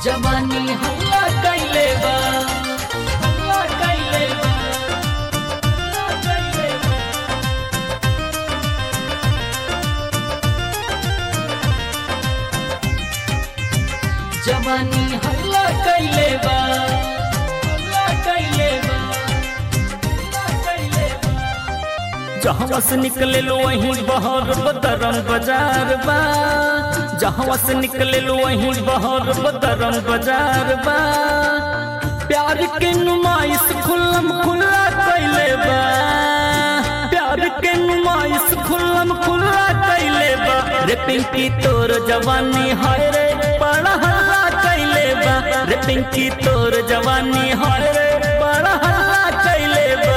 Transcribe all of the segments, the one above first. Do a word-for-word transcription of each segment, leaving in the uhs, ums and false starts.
जवानी हल्ला कइले बा हल्ला कइले बा हल्ला कइले बा जवानी हल्ला कइले बा हल्ला कइले बा हल्ला कइले बा जहाँ से निकले लो वहीं बहर बदरम बाजार बा जहाँ से निकले लो वहीं बहर बदरम बाजार बा प्यार के नुमाइश खुल्लम खुल्ला कइले बा प्यार के नुमाइश खुल्लम खुल्ला कइले बा रे पिंकी तोर जवानी हाय रे बड़ा हल्ला कइले बा रे पिंकी तोर जवानी हाय रे बड़ा हल्ला कइले बा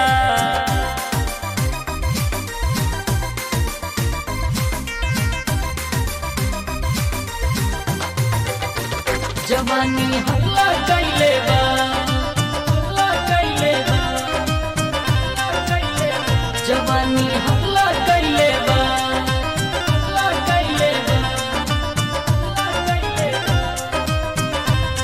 जवानी हल्ला कइले बा हल्ला कइले बा हल्ला कइले बा जवानी हल्ला कइले बा हल्ला कइले बा हल्ला कइले बा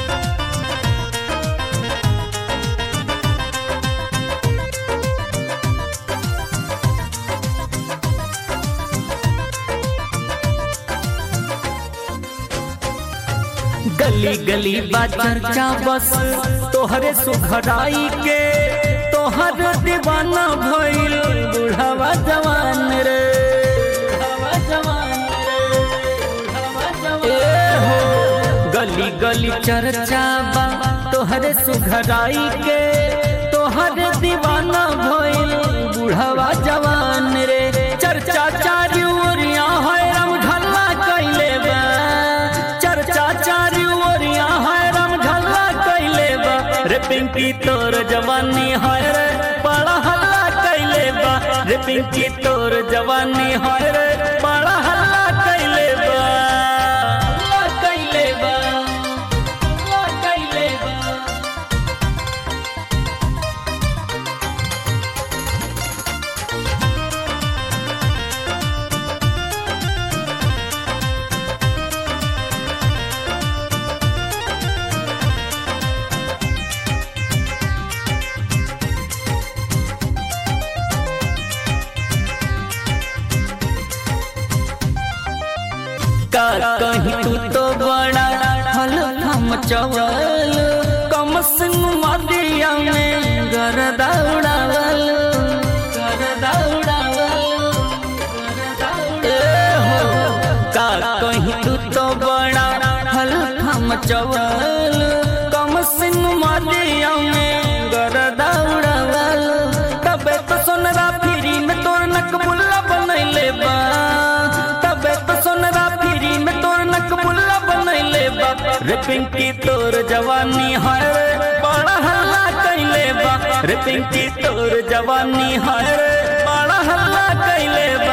गली गली बा चर्चा बस तोहरे सुघराई के तोहर दीवाना भइल बुढ़ावा जवान रे बुढ़ावा जवान रे बुढ़ावा जवान ए हो गली गली चर्चा बा तोहरे सुघराई के तोहर दीवाना भइल बुढ़ावा जवान रे चर्चा चारी ओरिया है राम ढल्ला कइले बा चर्चा चारी ओरिया है राम ढल्ला कइले बा रे पिंकी तोर जवानी है रे बड़ा हल्ला कइले बा रे पिंकी तोर जवानी है रे बड़ा हल्ला कइले बा हल्ला कइले बा हल्ला कइले बा का कहीं तू तो बड़ा हल हम चवल कम सिंह मदिया में घर दौड़ावल घर दौड़ावल ए हो का कहीं तू तो बड़ा हल हम चवल कम सिंह मदिया में घर दौड़ावल तबे तो सोनरा फिरी में तोर नकबुल्ला बनैले बा तबे तो सोनरा फिरी में तोर नकबुल्ला बनैले बा रे पिंकी तोर जवानी हाय रे बड़ा हल्ला कइले बा रे पिंकी तोर जवानी हाय रे बड़ा हल्ला कइले बा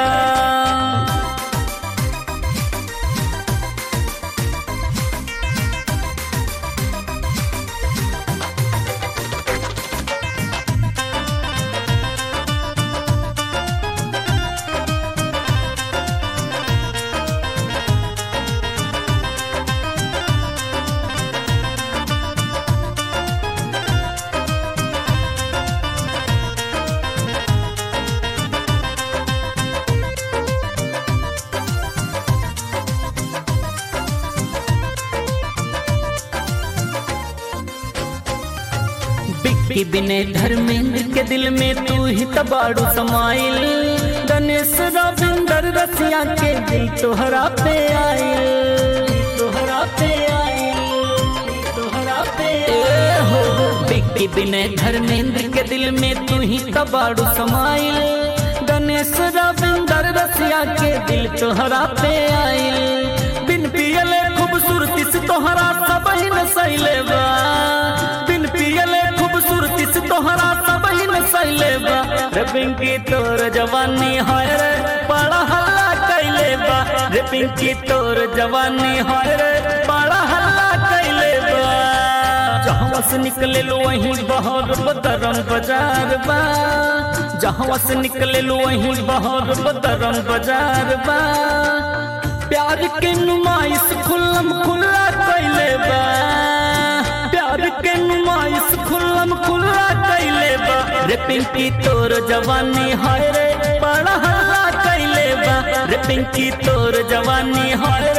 बिक्की बिने धर्मेंद्र के दिल में तू ही तबाड़ू समाइल गणेश रविंदर रसिया के दिल तोहरा पे आइल तोहरा पे आइल तोहरा पे ए हो बिक्की बिने धर्मेंद्र के दिल में तू ही तबाड़ू समाइल गणेश रविंदर रसिया के दिल तोहरा पे आइल बिन पियले खूबसूरती से तोहरा सब ही नसैले बा बिन पियले खूबसूरती से तोहरा सब ही नसैले बा रे पिंकी तोर जवानी हाय रे बड़ा हल्ला कइले बा रे पिंकी तोर जवानी हाय रे बड़ा हल्ला कइले बा जहाँ से निकले लो वहीं बहर बदरम बाजार बा जहाँ से निकले लो वहीं बहर बदरम बाजार बा प्यार के नुमाइश खुल्लम खुल्ला कइले बा। रे पिंकी तोर जवानी हाय रे बड़ा हल्ला कैले बा रे पिंकी तोर जवानी हाय